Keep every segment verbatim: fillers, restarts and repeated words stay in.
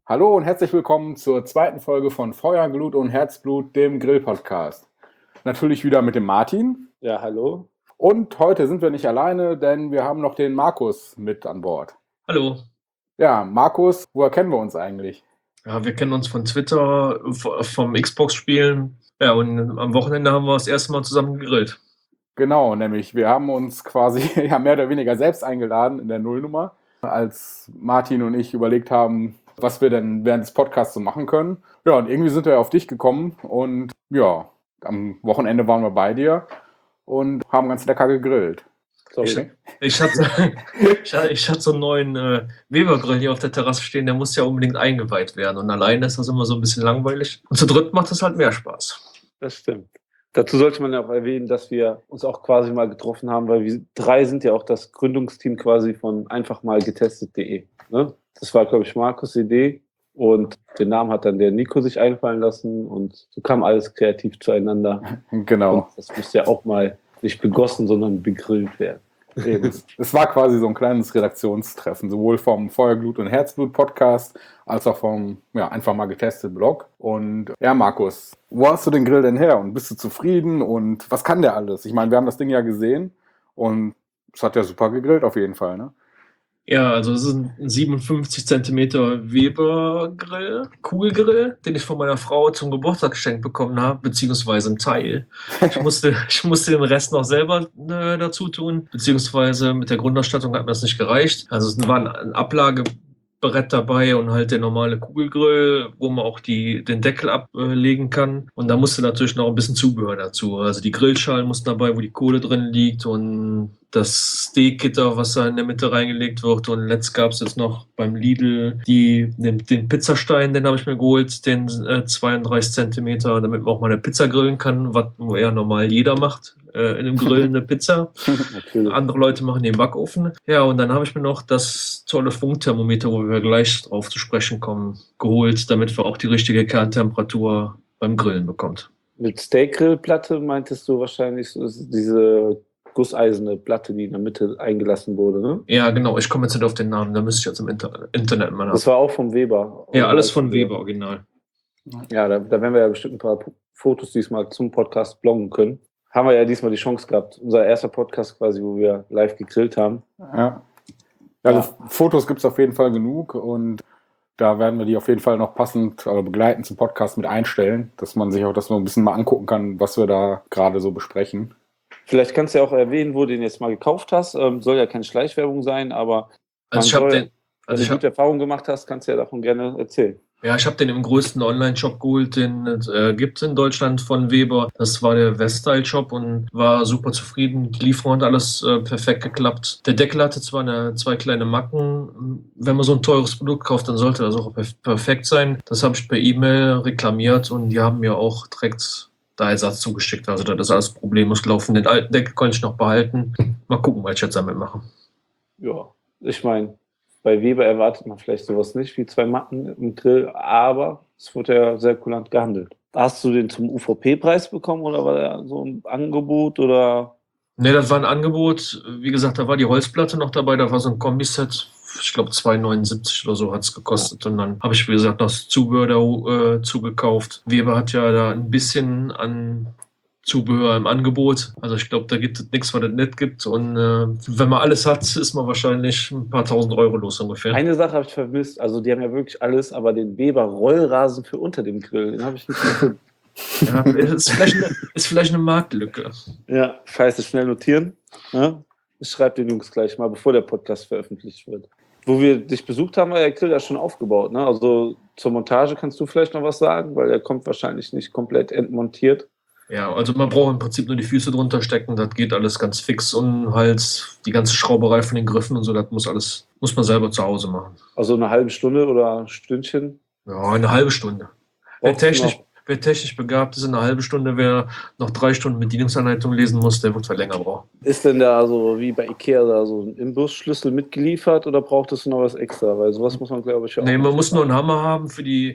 Hallo und herzlich willkommen zur zweiten Folge von Feuer, Glut und Herzblut, dem Grill-Podcast. Natürlich wieder mit dem Martin. Ja, hallo. Und heute sind wir nicht alleine, denn wir haben noch den Markus mit an Bord. Hallo. Ja, Markus, woher kennen wir uns eigentlich? Ja, wir kennen uns von Twitter, v- vom Xbox-Spielen. Ja, und am Wochenende haben wir das erste Mal zusammen gegrillt. Genau, nämlich wir haben uns quasi ja, mehr oder weniger selbst eingeladen in der Nullnummer, als Martin und ich überlegt haben, was wir denn während des Podcasts so machen können. Ja, und irgendwie sind wir auf dich gekommen und ja, am Wochenende waren wir bei dir und haben ganz lecker gegrillt. Ich, Sorry. ich, hatte, ich, hatte, ich hatte so einen neuen äh, Weber-Grill hier auf der Terrasse stehen, der muss ja unbedingt eingeweiht werden. Und alleine ist das immer so ein bisschen langweilig. Und zu dritt macht das halt mehr Spaß. Das stimmt. Dazu sollte man ja auch erwähnen, dass wir uns auch quasi mal getroffen haben, weil wir drei sind ja auch das Gründungsteam quasi von einfach mal getestet punkt de. Ne? Das war, glaube ich, Markus' Idee und den Namen hat dann der Nico sich einfallen lassen und so kam alles kreativ zueinander. Genau. Und das musste ja auch mal nicht begossen, sondern begrillt werden. Eben. Es war quasi so ein kleines Redaktionstreffen, sowohl vom Feuerglut und Herzblut Podcast als auch vom ja, einfach mal getestet Blog. Und ja, Markus, wo hast du den Grill denn her und bist du zufrieden und was kann der alles? Ich meine, wir haben das Ding ja gesehen und es hat ja super gegrillt auf jeden Fall, ne? Ja, also es ist ein siebenundfünfzig Zentimeter Weber-Grill, Kugelgrill, den ich von meiner Frau zum Geburtstag geschenkt bekommen habe, beziehungsweise im Teil. Ich musste, ich musste den Rest noch selber äh, dazu tun, beziehungsweise mit der Grundausstattung hat mir das nicht gereicht. Also es war ein, ein Ablagebrett dabei und halt der normale Kugelgrill, wo man auch die, den Deckel ablegen kann. Und da musste natürlich noch ein bisschen Zubehör dazu. Also die Grillschalen mussten dabei, wo die Kohle drin liegt und das Steakgitter, was da in der Mitte reingelegt wird. Und letzt gab es jetzt noch beim Lidl die, den, den Pizzastein, den habe ich mir geholt, den äh, zweiunddreißig Zentimeter, damit man auch mal eine Pizza grillen kann, was ja normal jeder macht, äh, in einem Grill eine Pizza. Natürlich. Andere Leute machen den Backofen. Ja, und dann habe ich mir noch das tolle Funkthermometer, wo wir gleich drauf zu sprechen kommen, geholt, damit wir auch die richtige Kerntemperatur beim Grillen bekommt. Mit Steakgrillplatte meintest du wahrscheinlich so diese gusseiserne Platte, die in der Mitte eingelassen wurde, ne? Ja, genau. Ich komme jetzt nicht auf den Namen. Da müsste ich jetzt im Inter- Internet mal nach. Das war auch vom Weber. Ja, alles von Weber, original. Ja, da, da werden wir ja bestimmt ein paar Fotos diesmal zum Podcast bloggen können. Haben wir ja diesmal die Chance gehabt. Unser erster Podcast quasi, wo wir live gegrillt haben. Ja. Also ja. Fotos gibt es auf jeden Fall genug und da werden wir die auf jeden Fall noch passend oder begleitend zum Podcast mit einstellen, dass man sich auch das noch ein bisschen mal angucken kann, was wir da gerade so besprechen. Vielleicht kannst du ja auch erwähnen, wo du den jetzt mal gekauft hast. Ähm, soll ja keine Schleichwerbung sein, aber also ich habe den, also wenn du gute Erfahrungen gemacht hast, kannst du ja davon gerne erzählen. Ja, ich habe den im größten Online-Shop geholt, den es äh, gibt in Deutschland von Weber. Das war der Weststyle-Shop und war super zufrieden. Die Lieferung hat alles äh, perfekt geklappt. Der Deckel hatte zwar eine, zwei kleine Macken. Wenn man so ein teures Produkt kauft, dann sollte das auch perf- perfekt sein. Das habe ich per E-Mail reklamiert und die haben mir auch direkt da Ersatz zugeschickt. Also das ist alles problemlos gelaufen. Den alten Deckel konnte ich noch behalten. Mal gucken, was ich jetzt damit mache. Ja, ich meine, bei Weber erwartet man vielleicht sowas nicht wie zwei Matten im Grill, aber es wurde ja sehr kulant gehandelt. Hast du den zum U V P-Preis bekommen oder war der so ein Angebot oder? Ne, das war ein Angebot. Wie gesagt, da war die Holzplatte noch dabei, da war so ein Kombiset. Ich glaube zwei neunundsiebzig oder so hat es gekostet. Ja. Und dann habe ich, wie gesagt, das Zubehör da äh, zugekauft. Weber hat ja da ein bisschen an Zubehör im Angebot. Also ich glaube, da gibt es nichts, was es nicht gibt. Und äh, wenn man alles hat, ist man wahrscheinlich ein paar tausend Euro los ungefähr. Eine Sache habe ich vermisst. Also die haben ja wirklich alles, aber den Weber Rollrasen für unter dem Grill, den habe ich nicht gefunden. Ja, ist vielleicht, eine, ist vielleicht eine Marktlücke. Ja, scheiße, schnell notieren. Ja? Ich schreibe den Jungs gleich mal, bevor der Podcast veröffentlicht wird. Wo wir dich besucht haben, war der Grill ja schon aufgebaut. Ne? Also zur Montage kannst du vielleicht noch was sagen, weil der kommt wahrscheinlich nicht komplett entmontiert. Ja, also man braucht im Prinzip nur die Füße drunter stecken, das geht alles ganz fix und halt die ganze Schrauberei von den Griffen und so, das muss alles, muss man selber zu Hause machen. Also eine halbe Stunde oder ein Stündchen? Ja, eine halbe Stunde. Wer technisch, wer technisch begabt ist, in einer halben Stunde, wer noch drei Stunden Bedienungsanleitung lesen muss, der wird halt länger brauchen. Ist denn da so wie bei Ikea da so ein Imbusschlüssel mitgeliefert oder braucht es noch was extra? Weil sowas muss man, glaube ich, auch. Nee, man muss nur einen Hammer haben für die,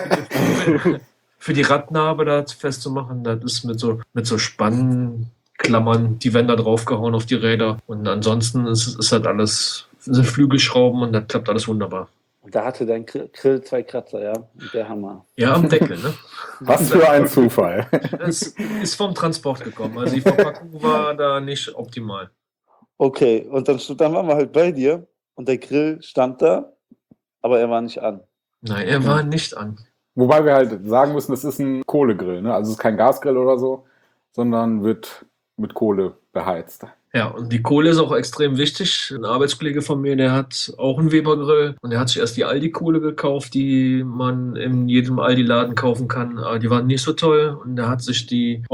für die, für die Radnabe da festzumachen. Das ist mit so, mit so Spannklammern, die werden da draufgehauen auf die Räder. Und ansonsten ist, ist halt alles, sind Flügelschrauben und das klappt alles wunderbar. Und da hatte dein Grill Grill zwei Kratzer, ja. Und der Hammer. Ja, am Deckel, ne? Was für ein Zufall. Es ist vom Transport gekommen. Also die Verpackung war da nicht optimal. Okay, und dann, dann waren wir halt bei dir und der Grill stand da, aber er war nicht an. Nein, er war nicht an. Wobei wir halt sagen müssen, es ist ein Kohlegrill, ne? Also es ist kein Gasgrill oder so, sondern wird mit Kohle beheizt. Ja, und die Kohle ist auch extrem wichtig. Ein Arbeitskollege von mir, der hat auch einen Weber-Grill und der hat sich erst die Aldi-Kohle gekauft, die man in jedem Aldi-Laden kaufen kann. Aber die waren nicht so toll und der hat sich die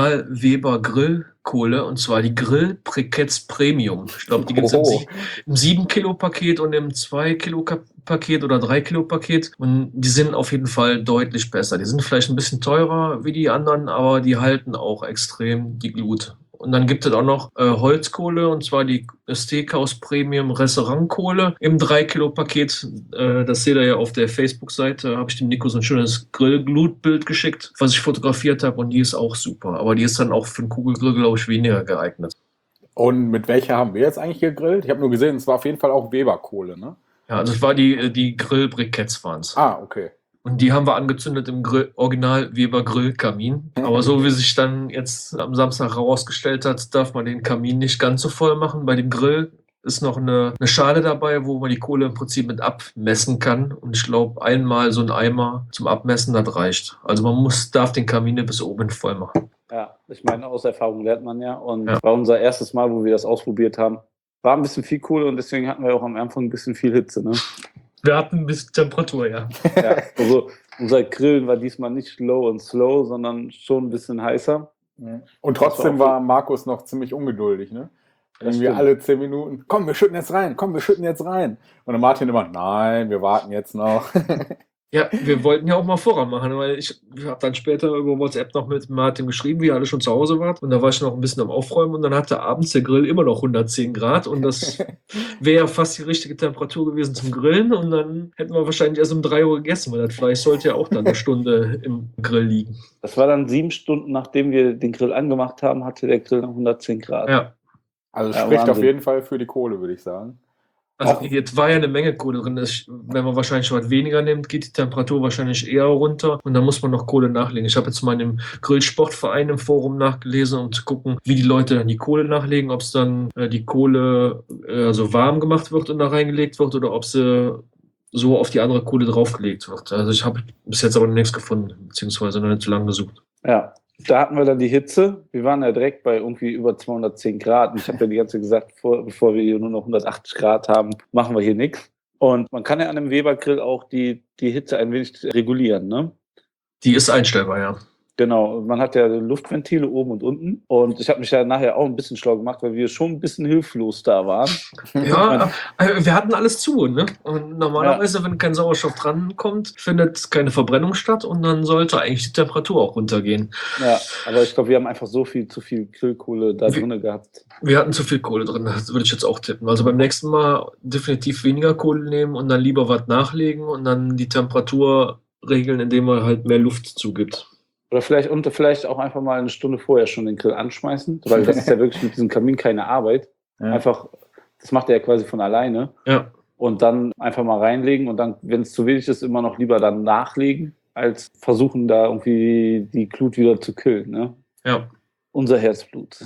Original-Weber-Grill-Kohle, und zwar die Grill Briketts Premium. Ich glaube, die gibt es im, Oh. Sie- im sieben Kilo Paket und im zwei Kilo Paket oder drei Kilo Paket. Und die sind auf jeden Fall deutlich besser. Die sind vielleicht ein bisschen teurer wie die anderen, aber die halten auch extrem die Glut. Und dann gibt es auch noch äh, Holzkohle, und zwar die Steakhouse Premium Restaurantkohle im drei Kilo Paket. Äh, das seht ihr ja auf der Facebook-Seite. Habe ich dem Nico so ein schönes Grillglutbild geschickt, was ich fotografiert habe, und die ist auch super. Aber die ist dann auch für einen Kugelgrill, glaube ich, weniger geeignet. Und mit welcher haben wir jetzt eigentlich gegrillt? Ich habe nur gesehen, es war auf jeden Fall auch Weber-Kohle, ne? Ja, also es war die, die Grill-Briketts waren es. Ah, okay. Und die haben wir angezündet im Grill, Original Weber Grillkamin. Aber so wie sich dann jetzt am Samstag herausgestellt hat, darf man den Kamin nicht ganz so voll machen. Bei dem Grill ist noch eine, eine Schale dabei, wo man die Kohle im Prinzip mit abmessen kann. Und ich glaube, einmal so ein Eimer zum Abmessen, das reicht. Also man muss, darf den Kamin nicht bis oben voll machen. Ja, ich meine, aus Erfahrung lernt man ja. Und Ja. war unser erstes Mal, wo wir das ausprobiert haben. War ein bisschen viel Kohle und deswegen hatten wir auch am Anfang ein bisschen viel Hitze, ne? Wir hatten ein bisschen Temperatur, ja. Ja, also unser Grillen war diesmal nicht low und slow, sondern schon ein bisschen heißer. Und trotzdem war Markus noch ziemlich ungeduldig, ne? Das Irgendwie stimmt. alle zehn Minuten, komm, wir schütten jetzt rein, komm, wir schütten jetzt rein. Und dann Martin immer, nein, wir warten jetzt noch. Ja, wir wollten ja auch mal Vorrat machen, weil ich habe dann später über WhatsApp noch mit Martin geschrieben, wie ihr alle schon zu Hause wart. Und da war ich noch ein bisschen am Aufräumen und dann hatte abends der Grill immer noch hundertzehn Grad und das wäre fast die richtige Temperatur gewesen zum Grillen. Und dann hätten wir wahrscheinlich erst um drei Uhr gegessen, weil das Fleisch sollte ja auch dann eine Stunde im Grill liegen. Das war dann sieben Stunden, nachdem wir den Grill angemacht haben, hatte der Grill noch hundertzehn Grad. Ja. Also Ja, spricht auf Wahnsinn. jeden Fall für die Kohle, würde ich sagen. Also Auch- jetzt war ja eine Menge Kohle drin. Das, wenn man wahrscheinlich was weniger nimmt, geht die Temperatur wahrscheinlich eher runter und dann muss man noch Kohle nachlegen. Ich habe jetzt mal in dem Grillsportverein im Forum nachgelesen, um zu gucken, wie die Leute dann die Kohle nachlegen, ob es dann äh, die Kohle äh, so warm gemacht wird und da reingelegt wird oder ob sie so auf die andere Kohle draufgelegt wird. Also ich habe bis jetzt aber noch nichts gefunden, beziehungsweise noch nicht so lange gesucht. Ja, da hatten wir dann die Hitze. Wir waren ja direkt bei irgendwie über zweihundertzehn Grad. Und ich habe ja die ganze Zeit gesagt, vor, bevor wir hier nur noch hundertachtzig Grad haben, machen wir hier nichts. Und man kann ja an einem Weber-Grill auch die, die Hitze ein wenig regulieren, ne? Die ist einstellbar, ja. Genau, man hat ja Luftventile oben und unten. Und ich habe mich ja nachher auch ein bisschen schlau gemacht, weil wir schon ein bisschen hilflos da waren. Ja, äh, wir hatten alles zu, ne? Und normalerweise, wenn kein Sauerstoff drankommt, findet keine Verbrennung statt und dann sollte eigentlich die Temperatur auch runtergehen. Ja, aber ich glaube, wir haben einfach so viel zu viel Grillkohle da Wie- drin gehabt. Wir hatten zu viel Kohle drin, das würde ich jetzt auch tippen. Also beim nächsten Mal definitiv weniger Kohle nehmen und dann lieber was nachlegen und dann die Temperatur regeln, indem man halt mehr Luft zugibt. Oder vielleicht, und vielleicht auch einfach mal eine Stunde vorher schon den Grill anschmeißen, weil das ist ja wirklich mit diesem Kamin keine Arbeit. Ja. Einfach, das macht er ja quasi von alleine. Ja, Und dann einfach mal reinlegen und dann, wenn es zu wenig ist, immer noch lieber dann nachlegen, als versuchen, da irgendwie die Glut wieder zu killen. Ne? ja. Unser Herzblut.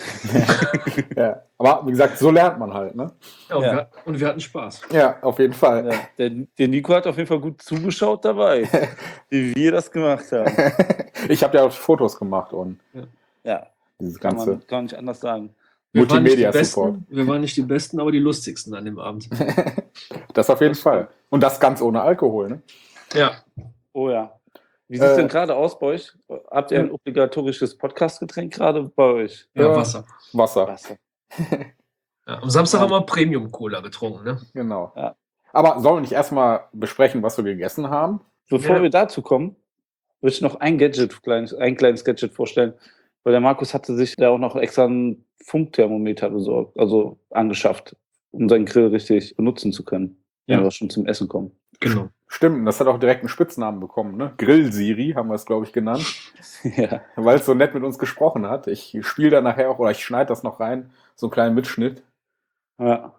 Ja. Aber wie gesagt, so lernt man halt, ne? ja, und, Ja. Wir, und wir hatten Spaß. Ja, auf jeden Fall. Ja, der, der Nico hat auf jeden Fall gut zugeschaut dabei, wie wir das gemacht haben. Ich habe ja auch Fotos gemacht und Ja, dieses kann ganze man kann man nicht anders sagen. Wir waren, nicht die Multimedia-Support. Besten, wir waren nicht die Besten, aber die lustigsten an dem Abend. Das auf jeden Fall. Und das ganz ohne Alkohol, ne? Ja, Oh ja. Wie sieht es Äh, denn gerade aus bei euch? Habt ihr ein obligatorisches Podcast-Getränk gerade bei euch? ja, Ja. Wasser. Wasser, Wasser. Ja, am Samstag Ja. haben wir Premium-Cola getrunken, ne? genau. Ja. Aber sollen wir nicht erstmal besprechen, was wir gegessen haben? Bevor Ja. wir dazu kommen, würde ich noch ein Gadget, kleines, ein kleines Gadget vorstellen. Weil der Markus hatte sich da auch noch extra ein Funkthermometer besorgt, also angeschafft, um seinen Grill richtig benutzen zu können, wenn Ja. wir schon zum Essen kommen. Genau. Stimmt, das hat auch direkt einen Spitznamen bekommen, ne? Grill-Siri haben wir es, glaube ich, genannt, Ja. weil es so nett mit uns gesprochen hat. Ich spiele da nachher auch, oder ich schneide das noch rein, so einen kleinen Mitschnitt. Ja.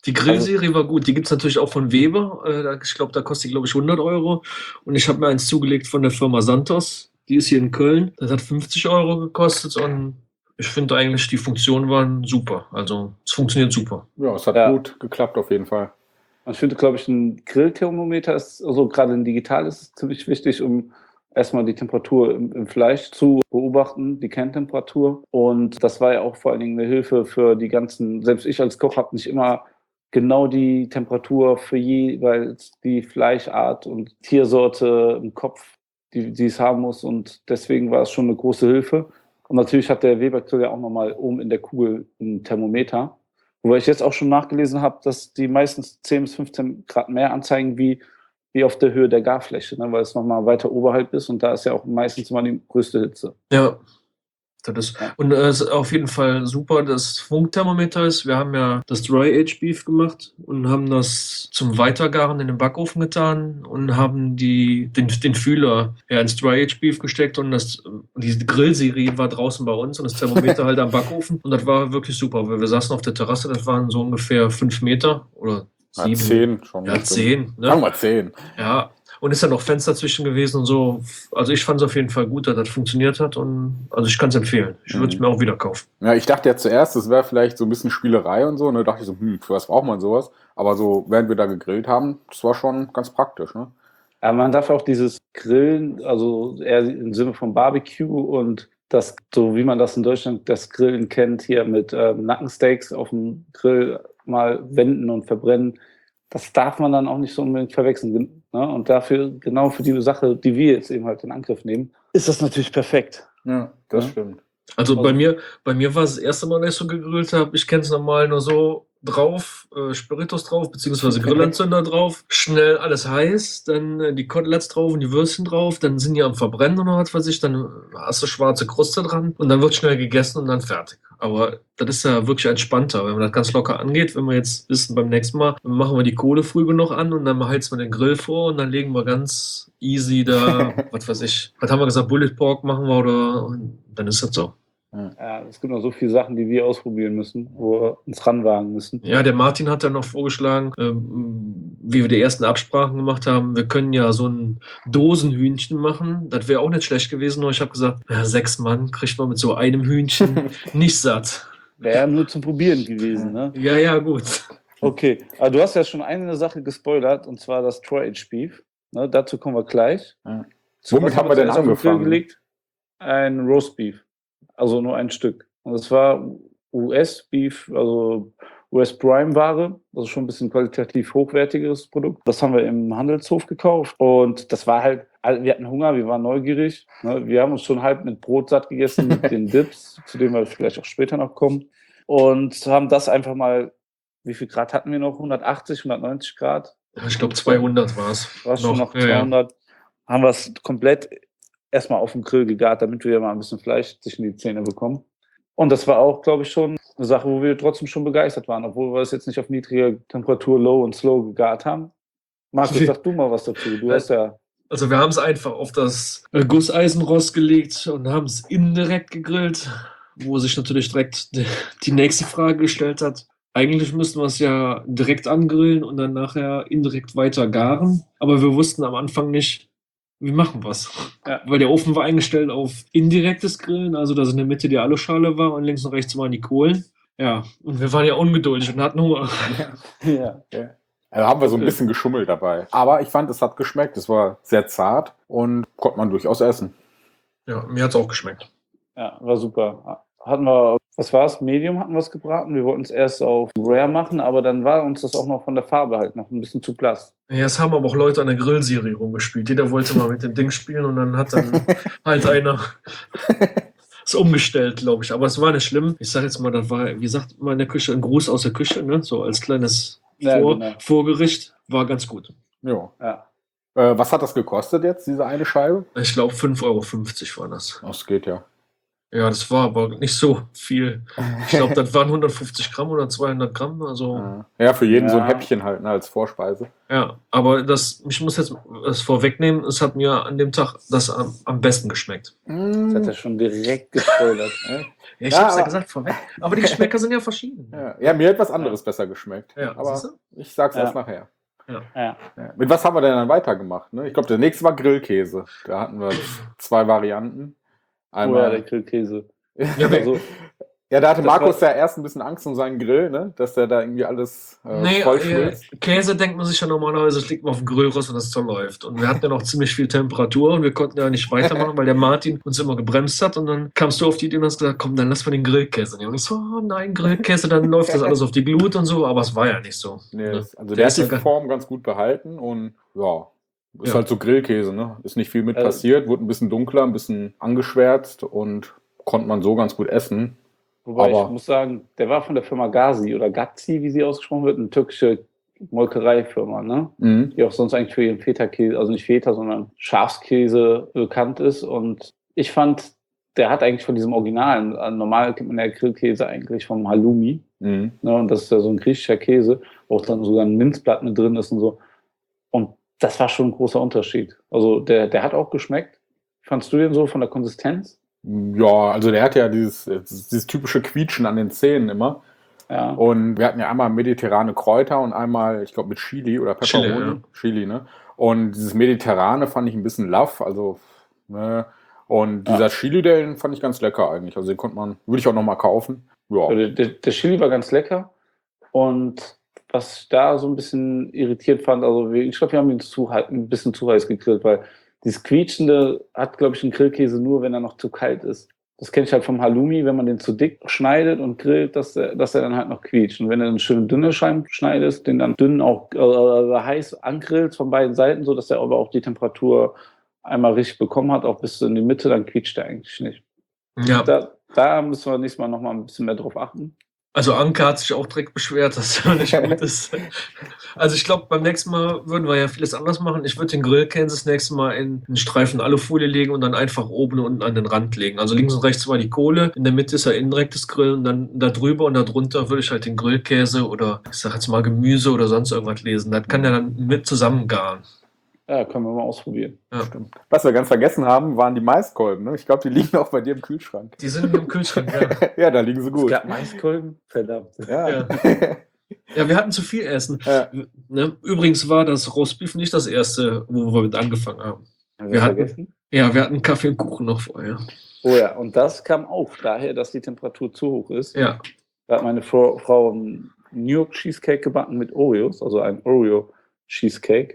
Die Grillserie war gut. Die gibt es natürlich auch von Weber. Äh, da- ich glaube, da kostet die, glaube ich, hundert Euro. Und ich habe mir eins zugelegt von der Firma Santos. Die ist hier in Köln. Das hat fünfzig Euro gekostet. Und ich finde eigentlich, die Funktionen waren super. Also, es funktioniert super. Ja, es hat Ja. gut geklappt auf jeden Fall. Und ich finde, glaube ich, ein Grillthermometer ist, also gerade ein digitales, ist ziemlich wichtig, um erstmal die Temperatur im, im Fleisch zu beobachten, die Kerntemperatur. Und das war ja auch vor allen Dingen eine Hilfe für die ganzen, selbst ich als Koch habe nicht immer genau die Temperatur für jeweils die Fleischart und Tiersorte im Kopf, die, die es haben muss. Und deswegen war es schon eine große Hilfe. Und natürlich hat der Weber-Grill ja auch nochmal oben in der Kugel ein Thermometer. Wobei ich jetzt auch schon nachgelesen habe, dass die meistens zehn bis fünfzehn Grad mehr anzeigen, wie, wie auf der Höhe der Garfläche, ne? Weil es nochmal weiter oberhalb ist und da ist ja auch meistens immer die größte Hitze. Ja. Das ist, Ja. und es ist auf jeden Fall super, dass Funkthermometer ist. Wir haben ja das Dry Age Beef gemacht und haben das zum Weitergaren in den Backofen getan und haben die, den, den Fühler ja, ins Dry Age Beef gesteckt und das, die Grillserie war draußen bei uns und das Thermometer halt am Backofen und das war wirklich super, weil wir saßen auf der Terrasse, das waren so ungefähr fünf Meter oder Ja, sieben. zehn schon. Ja, bestimmt. zehn. Ne? Sagen wir zehn. Ja, und ist ja noch Fenster zwischen gewesen und so. Also ich fand es auf jeden Fall gut, dass das funktioniert hat und also ich kann es empfehlen. Ich würde es Mhm. mir auch wieder kaufen. Ja, ich dachte ja zuerst, das wäre vielleicht so ein bisschen Spielerei und so. Und da dachte ich so, hm, für was braucht man sowas? Aber so, während wir da gegrillt haben, das war schon ganz praktisch, ne? Aber man darf auch dieses Grillen, also eher im Sinne von Barbecue und das, so wie man das in Deutschland das Grillen kennt, hier mit ähm, Nackensteaks auf dem Grill mal wenden und verbrennen, das darf man dann auch nicht so unbedingt verwechseln. Ne? Und dafür, genau für die Sache, die wir jetzt eben halt in Angriff nehmen, ist das natürlich perfekt. Ja, das Ja. stimmt. Also Also- bei mir, bei mir war es das erste Mal, dass ich so gegrillt habe. Ich kenne es normal nur so drauf, äh, Spiritus drauf, beziehungsweise Grillanzünder drauf, schnell alles heiß, dann äh, die Koteletts drauf und die Würstchen drauf, dann sind die am Verbrennen oder was weiß ich, dann hast du schwarze Kruste dran und dann wird schnell gegessen und dann fertig. Aber das ist ja wirklich entspannter, wenn man das ganz locker angeht. Wenn wir jetzt wissen, beim nächsten Mal machen wir die Kohle früh genug an und dann heizen wir den Grill vor und dann legen wir ganz easy da, was weiß ich, was haben wir gesagt, Bullet Pork machen wir oder und dann ist das so. Ja, es gibt noch so viele Sachen, die wir ausprobieren müssen, wo wir uns ranwagen müssen. Ja, der Martin hat dann noch vorgeschlagen, ähm, wie wir die ersten Absprachen gemacht haben, wir können ja so ein Dosenhühnchen machen. Das wäre auch nicht schlecht gewesen, nur ich habe gesagt, ja, sechs Mann kriegt man mit so einem Hühnchen nicht satt. Wäre nur zum Probieren gewesen, ne? Ja, ja, gut. Okay, aber du hast ja schon eine Sache gespoilert, und zwar das Troy-Age Beef. Ne, dazu kommen wir gleich. Ja. Zu Womit was haben wir denn zuerst auf den Grill angefangen? gelegt? Ein Roast Beef. Also nur ein Stück. Und das war U S-Beef, also U S-Prime-Ware, also schon ein bisschen qualitativ hochwertigeres Produkt. Das haben wir im Handelshof gekauft und das war halt, also wir hatten Hunger, wir waren neugierig. Ne? Wir haben uns schon halb mit Brot satt gegessen, mit den Dips, zu denen wir vielleicht auch später noch kommen. Und haben das einfach mal, wie viel Grad hatten wir noch? hundertachtzig, hundertneunzig Grad? Ja, ich glaube zweihundert war es. War es schon noch zweihundert. Haben wir es komplett erstmal auf dem Grill gegart, damit wir mal ein bisschen Fleisch zwischen die Zähne bekommen. Und das war auch, glaube ich, schon eine Sache, wo wir trotzdem schon begeistert waren, obwohl wir es jetzt nicht auf niedriger Temperatur, low und slow gegart haben. Markus, sag du mal was dazu. Du hast ja... Also wir haben es einfach auf das äh, Gusseisenrost gelegt und haben es indirekt gegrillt, wo sich natürlich direkt die, die nächste Frage gestellt hat. Eigentlich müssten wir es ja direkt angrillen und dann nachher indirekt weiter garen. Aber wir wussten am Anfang nicht, wie machen wir es. Ja. Weil der Ofen war eingestellt auf indirektes Grillen, also dass in der Mitte die Aluschale war und links und rechts waren die Kohlen. Ja, und wir waren ja ungeduldig und hatten Hunger. Ja. Ja. Also haben wir so ein bisschen geschummelt dabei. Aber ich fand, es hat geschmeckt. Es war sehr zart und konnte man durchaus essen. Ja, mir hat es auch geschmeckt. Ja, war super. Hatten wir, was war es? Medium hatten wir es gebraten. Wir wollten es erst auf Rare machen, aber dann war uns das auch noch von der Farbe halt noch ein bisschen zu blass. Ja, es haben aber auch Leute an der Grillserie rumgespielt. Jeder wollte mal mit dem Ding spielen und dann hat dann halt einer es umgestellt, glaube ich. Aber es war nicht schlimm. Ich sage jetzt mal, das war, wie sagt man in der Küche, ein Gruß aus der Küche, ne? So als kleines Ja, Vor genau. Vorgericht. War ganz gut. Jo. Ja. Äh, was hat das gekostet jetzt, diese eine Scheibe? Ich glaube, fünf Euro fünfzig war das. Das geht ja. Ja, das war aber nicht so viel. Ich glaube, das waren hundertfünfzig Gramm oder zweihundert Gramm. Also, Ja. Ja, für jeden so ein Ja. Häppchen halt, ne, als Vorspeise. ja, aber das, ich muss jetzt das vorwegnehmen, es hat mir an dem Tag das am, am besten geschmeckt. Das hat Mm, er schon direkt gespoilert. Ja, ich Ja, hab's ja aber- gesagt, vorweg. Aber die Geschmäcker sind ja verschieden. ja. Ja, mir hat was anderes besser geschmeckt. Ja, aber siehst ich sag's Ja. erst nachher. Ja. Ja. Ja. Mit was haben wir denn dann weitergemacht? Ne? Ich glaube, der nächste war Grillkäse. Da hatten wir zwei Varianten. Oh ja, Einmal. der Grillkäse. Ja, Also, Ja, da hatte Das Markus war- ja erst ein bisschen Angst um seinen Grill, ne? Dass der da irgendwie alles äh, Nee, voll äh, schmilzt. Käse denkt man sich ja normalerweise, es liegt mal auf dem Grillrost und das zerläuft. Und wir hatten ja noch ziemlich viel Temperatur und wir konnten ja nicht weitermachen, weil der Martin uns immer gebremst hat. Und dann kamst du auf die Idee und hast gesagt, komm, dann lass mal den Grillkäse nehmen. Und ich so, oh nein, Grillkäse, dann läuft das alles auf die Glut und so. Aber es war ja nicht so. Nee, Ne? das, also Der der, ist hat ja die gar- Form ganz gut behalten und ja, ist Ja. halt so Grillkäse, ne? Ist nicht viel mit Äh, passiert, wurde ein bisschen dunkler, ein bisschen angeschwärzt und konnte man so ganz gut essen. Wobei Aber- ich muss sagen, der war von der Firma Gazi oder Gazi, wie sie ausgesprochen wird, eine türkische Molkereifirma, ne? Mhm. Die auch sonst eigentlich für ihren Feta-Käse, also nicht Feta, sondern Schafskäse bekannt ist. Und ich fand, der hat eigentlich von diesem Originalen, also normal kennt man ja Grillkäse eigentlich vom Halloumi, Mhm. ne? Und das ist ja so ein griechischer Käse, wo auch dann sogar ein Minzblatt mit drin ist und so. Und das war schon ein großer Unterschied. Also der, der hat auch geschmeckt. Fandst du den so von der Konsistenz? Ja, also der hat ja dieses, dieses typische Quietschen an den Zähnen immer. Ja. Und wir hatten ja einmal mediterrane Kräuter und einmal, ich glaube, mit Chili oder Chili, Pepperoni. ja. Chili, ne? Und dieses Mediterrane fand ich ein bisschen laff, also, ne? Und Ja. dieser Chili, den fand ich ganz lecker eigentlich. Also den konnte man, würde ich auch nochmal kaufen. Ja. Der, der, der Chili war ganz lecker. Und was ich da so ein bisschen irritiert fand, also wir- ich glaube, wir haben ihn zu, hei- ein bisschen zu heiß gegrillt, weil dieses Quietschende hat, glaube ich, ein Grillkäse nur, wenn er noch zu kalt ist. Das kenne ich halt vom Halloumi, wenn man den zu dick schneidet und grillt, dass er, dass er dann halt noch quietscht. Und wenn du dann schön dünne Scheiben schneidest, den dann dünn auch äh, heiß angrillst von beiden Seiten, so dass er aber auch die Temperatur einmal richtig bekommen hat, auch bis in die Mitte, dann quietscht er eigentlich nicht. Ja, Da, da müssen wir nächstes Mal nochmal ein bisschen mehr drauf achten. also Anke hat sich auch direkt beschwert, dass er nicht gut ist. Also ich glaube, beim nächsten Mal würden wir ja vieles anders machen. Ich würde den Grillkäse das nächste Mal in einen Streifen Alufolie legen und dann einfach oben und unten an den Rand legen. Also links und rechts war die Kohle, in der Mitte ist ja indirektes Grill und dann da drüber und da drunter würde ich halt den Grillkäse oder ich sag jetzt mal Gemüse oder sonst irgendwas lesen. Das kann ja dann mit zusammengaren. Ja, können wir mal ausprobieren. Ja. Stimmt. Was wir ganz vergessen haben, waren die Maiskolben. Ne? Ich glaube, die liegen auch bei dir im Kühlschrank. Die sind im Kühlschrank, ja. Ja, da liegen sie gut. Es gab Maiskolben? Verdammt. Ja. Ja. Ja, wir hatten zu viel Essen. Ja. Ne? Übrigens war das Roastbeef nicht das erste, wo wir mit angefangen haben. Haben Wir wir hatten- vergessen? Ja, wir hatten Kaffee und Kuchen noch vorher. Oh ja, und das kam auch daher, dass die Temperatur zu hoch ist. Ja, Da hat meine Frau, Frau einen New York Cheesecake gebacken mit Oreos, also ein Oreo Cheesecake.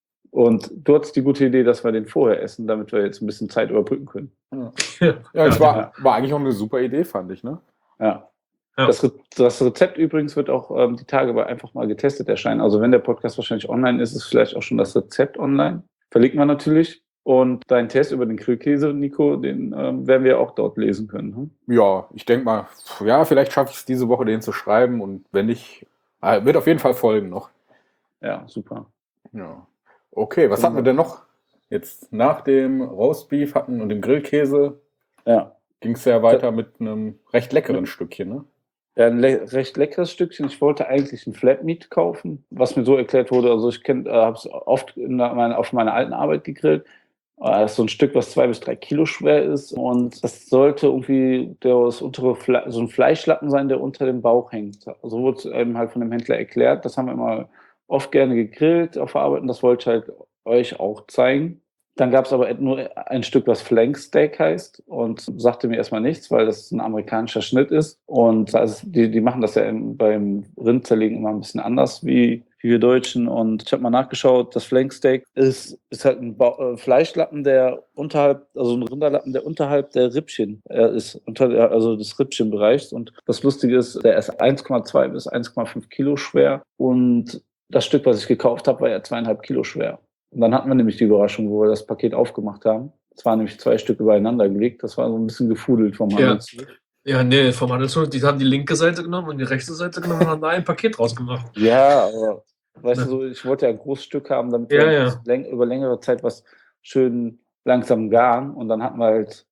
Und du hattest die gute Idee, dass wir den vorher essen, damit wir jetzt ein bisschen Zeit überbrücken können. Ja, das war, Ja. war eigentlich auch eine super Idee, fand ich. Ne? Ja. Ja. Das, Re das Rezept übrigens wird auch ähm, die Tage bei einfach mal getestet erscheinen. Also wenn der Podcast wahrscheinlich online ist, ist vielleicht auch schon das Rezept online. Verlinken wir natürlich. Und deinen Test über den Grillkäse, Nico, den ähm, werden wir auch dort lesen können. Hm? Ja, ich denke mal, ja, vielleicht schaffe ich es diese Woche, den zu schreiben. Und wenn nicht, äh, wird auf jeden Fall folgen noch. Ja, super. Ja. Okay, was hatten wir denn noch? Jetzt nach dem Roastbeef hatten und dem Grillkäse Ja. ging es ja weiter mit einem recht leckeren Stückchen, ne? Ja, ein le recht leckeres Stückchen. Ich wollte eigentlich ein Flatmeat kaufen, was mir so erklärt wurde. Also ich äh, habe es oft in meiner, auf meiner alten Arbeit gegrillt. Äh, das ist so ein Stück, was zwei bis drei Kilo schwer ist. Und das sollte irgendwie der, das untere Fle so ein Fleischlappen sein, der unter dem Bauch hängt. Also wurde es eben halt von dem Händler erklärt. Das haben wir immer oft gerne gegrillt auf der Arbeit und das wollte ich halt euch auch zeigen. Dann gab es aber nur ein Stück, was Flank Steak heißt und sagte mir erstmal nichts, weil das ein amerikanischer Schnitt ist. Und also die, die machen das ja im, beim Rindzerlegen immer ein bisschen anders wie, wie wir Deutschen. Und ich habe mal nachgeschaut, das Flank Steak ist, ist halt ein ba äh, Fleischlappen, der unterhalb, also ein Rinderlappen, der unterhalb der Rippchen äh, ist, unter der, also des Rippchenbereichs. Und das Lustige ist, der ist eins Komma zwei bis eins Komma fünf Kilo schwer. Und das Stück, was ich gekauft habe, war ja zweieinhalb Kilo schwer. Und dann hatten wir nämlich die Überraschung, wo wir das Paket aufgemacht haben. Es waren nämlich zwei Stück übereinander gelegt. Das war so ein bisschen gefudelt vom Ja. Handelshof. Ja, nee, vom Handelshof, die haben die linke Seite genommen und die rechte Seite genommen und haben da ein Paket rausgemacht. Ja, aber weißt du, so, ich wollte ja ein großes Stück haben, damit Ja, wir ja. läng über längere Zeit was schön langsam garen. Und dann hatten wir halt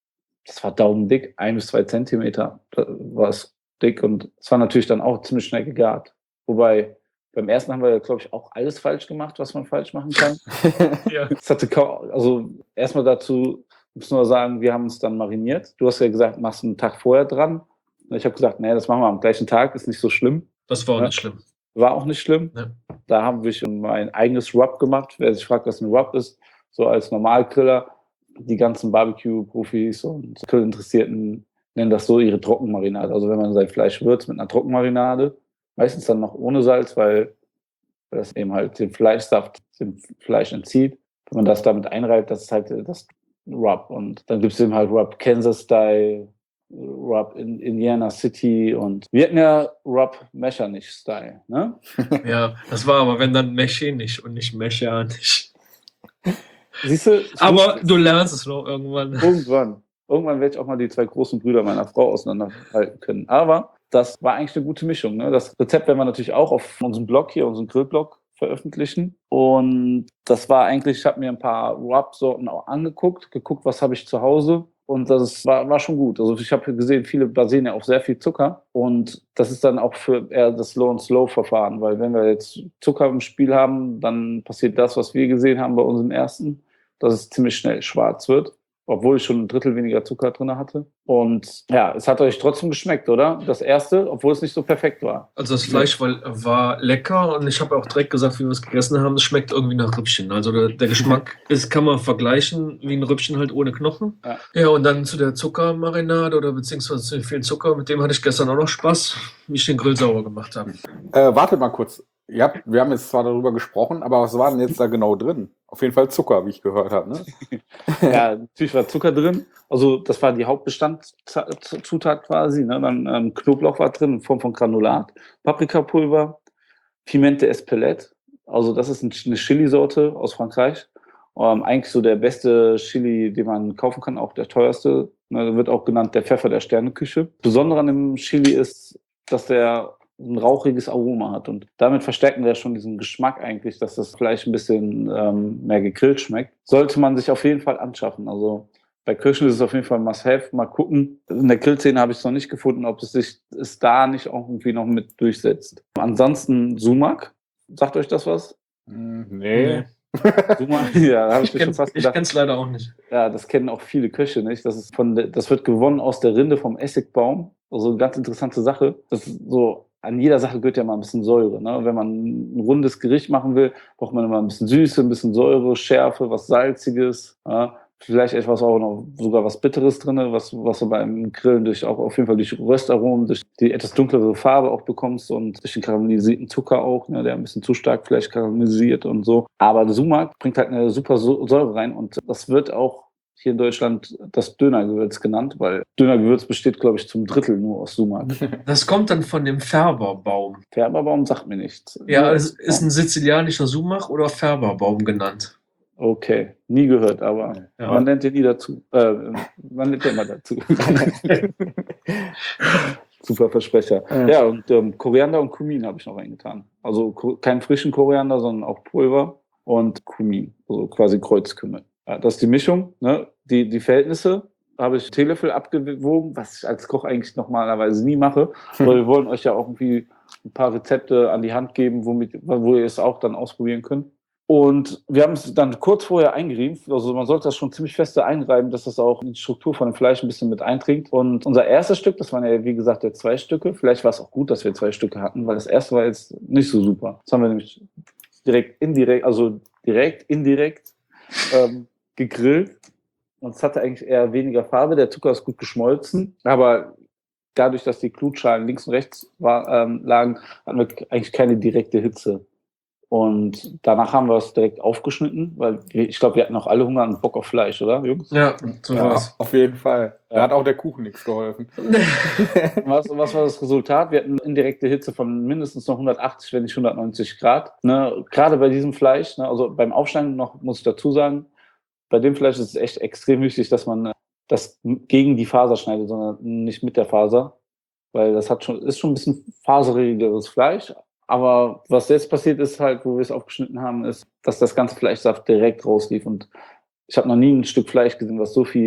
das war daumendick, ein bis zwei Zentimeter war es dick und es war natürlich dann auch ziemlich schnell gegart. Wobei, beim ersten haben wir, glaube ich, auch alles falsch gemacht, was man falsch machen kann. Ja. Es hatte kaum, also erstmal dazu, muss nur sagen, wir haben uns dann mariniert. Du hast ja gesagt, machst einen Tag vorher dran. Ich habe gesagt, nee, das machen wir am gleichen Tag, ist nicht so schlimm. Das war auch Ja. nicht schlimm. War auch nicht schlimm. Ja. Da haben wir schon mein eigenes Rub gemacht. Wer sich fragt, was ein Rub ist, so als Normalgriller, die ganzen Barbecue-Profis und Grillinteressierten nennen das so ihre Trockenmarinade. Also wenn man sein Fleisch würzt mit einer Trockenmarinade, meistens dann noch ohne Salz, weil, weil das eben halt den Fleischsaft dem Fleisch entzieht. Wenn man das damit einreibt, das ist halt das Rub. Und dann gibt es eben halt Rub Kansas Style, Rub in Indiana City und wir hatten ja Rub Mechanisch Style, ne? Ja, das war aber, wenn dann mechanisch und nicht mechanisch. Siehst du? Aber du lernst es noch irgendwann. Irgendwann. Irgendwann werde ich auch mal die zwei großen Brüder meiner Frau auseinanderhalten können. Aber das war eigentlich eine gute Mischung, ne? Das Rezept werden wir natürlich auch auf unserem Blog hier, unserem Grillblog veröffentlichen. Und das war eigentlich, ich habe mir ein paar Rub-Sorten auch angeguckt, geguckt, was habe ich zu Hause. Und das war, war schon gut. Also ich habe gesehen, viele basieren ja auf sehr viel Zucker. Und das ist dann auch für eher das Low-and-Slow-Verfahren. Weil wenn wir jetzt Zucker im Spiel haben, dann passiert das, was wir gesehen haben bei unserem ersten, dass es ziemlich schnell schwarz wird. Obwohl ich schon ein Drittel weniger Zucker drin hatte. Und ja, es hat euch trotzdem geschmeckt, oder? Das erste, obwohl es nicht so perfekt war. Also das Fleisch war, war lecker und ich habe auch direkt gesagt, wie wir es gegessen haben, es schmeckt irgendwie nach Rippchen. Also der, der Geschmack ist, kann man vergleichen wie ein Rippchen halt ohne Knochen. Ja. Ja, und dann zu der Zuckermarinade oder beziehungsweise zu viel Zucker, mit dem hatte ich gestern auch noch Spaß, wie ich den Grill sauber gemacht habe. Äh, wartet mal kurz. Ja, wir haben jetzt zwar darüber gesprochen, aber was war denn jetzt da genau drin? Auf jeden Fall Zucker, wie ich gehört habe, ne? Ja, natürlich war Zucker drin. Also das war die Hauptbestandzutat quasi. Ne? Dann ähm, Knoblauch war drin in Form von Granulat, Paprikapulver, Pimente Espelette. Also das ist eine Chili-Sorte aus Frankreich. Ähm, eigentlich so der beste Chili, den man kaufen kann, auch der teuerste. Ne? Wird auch genannt der Pfeffer der Sterneküche. Besonders an dem Chili ist, dass der ein rauchiges Aroma hat. Und damit verstärken wir schon diesen Geschmack eigentlich, dass das Fleisch ein bisschen ähm, mehr gegrillt schmeckt. Sollte man sich auf jeden Fall anschaffen. Also bei Kirschen ist es auf jeden Fall ein Must-have. Mal gucken. In der Grillszene habe ich es noch nicht gefunden, ob es sich es da nicht auch irgendwie noch mit durchsetzt. Ansonsten Sumak. Sagt euch das was? Mm, nee. Sumak, ja, da habe ich, Ich mir schon fast kenne gedacht. es leider auch nicht. Ja, das kennen auch viele Köche nicht. Das ist von der, das wird gewonnen aus der Rinde vom Essigbaum. Also eine ganz interessante Sache. Das ist so, an jeder Sache gehört ja mal ein bisschen Säure. Ne? Wenn man ein rundes Gericht machen will, braucht man immer ein bisschen Süße, ein bisschen Säure, Schärfe, was Salziges. Ja? Vielleicht etwas auch noch sogar was Bitteres drin, was, was du beim Grillen durch auch auf jeden Fall durch Röstaromen, durch die etwas dunklere Farbe auch bekommst und durch den karamellisierten Zucker auch, ne, der ein bisschen zu stark vielleicht karamellisiert und so. Aber der Sumak bringt halt eine super Säure rein und das wird auch hier in Deutschland das Dönergewürz genannt, weil Dönergewürz besteht, glaube ich, zum Drittel nur aus Sumak. Das kommt dann von dem Färberbaum. Färberbaum sagt mir nichts. Ja, es ist ein sizilianischer Sumak oder Färberbaum genannt. Okay, nie gehört, aber Ja. man nennt den nie dazu. Äh, man nennt den immer dazu. Super Versprecher. Ja. Ja, und ähm, Koriander und Kumin habe ich noch reingetan. Also ko- keinen frischen Koriander, sondern auch Pulver und Kumin, also quasi Kreuzkümmel. Ja, das ist die Mischung. Ne? Die, die Verhältnisse habe ich Teelöffel abgewogen, was ich als Koch eigentlich normalerweise nie mache. Aber wir wollen euch ja auch irgendwie ein paar Rezepte an die Hand geben, womit, wo ihr es auch dann ausprobieren könnt. Und wir haben es dann kurz vorher eingerieben. Also man sollte das schon ziemlich feste einreiben, dass das auch in die Struktur von dem Fleisch ein bisschen mit einträgt. Und unser erstes Stück, das waren ja wie gesagt ja zwei Stücke. Vielleicht war es auch gut, dass wir zwei Stücke hatten, weil das erste war jetzt nicht so super. Das haben wir nämlich direkt indirekt, also direkt indirekt ähm, gegrillt. Und es hatte eigentlich eher weniger Farbe. Der Zucker ist gut geschmolzen, aber dadurch, dass die Glutschalen links und rechts war, ähm, lagen, hatten wir eigentlich keine direkte Hitze. Und danach haben wir es direkt aufgeschnitten, weil wir, ich glaube, wir hatten auch alle Hunger und Bock auf Fleisch, oder, Jungs? Ja, so Ja, war's. auf jeden Fall. Da Ja. hat auch der Kuchen nichts geholfen. Was, was war das Resultat? Wir hatten indirekte Hitze von mindestens noch hundertachtzig, wenn nicht hundertneunzig Grad. Ne? Gerade bei diesem Fleisch, ne? Also beim Aufschneiden noch, muss ich dazu sagen, bei dem Fleisch ist es echt extrem wichtig, dass man das gegen die Faser schneidet, sondern nicht mit der Faser. Weil das hat schon, ist schon ein bisschen faserigeres Fleisch. Aber was jetzt passiert ist halt, wo wir es aufgeschnitten haben, ist, dass das ganze Fleischsaft direkt rauslief. Und ich habe noch nie ein Stück Fleisch gesehen, was so viel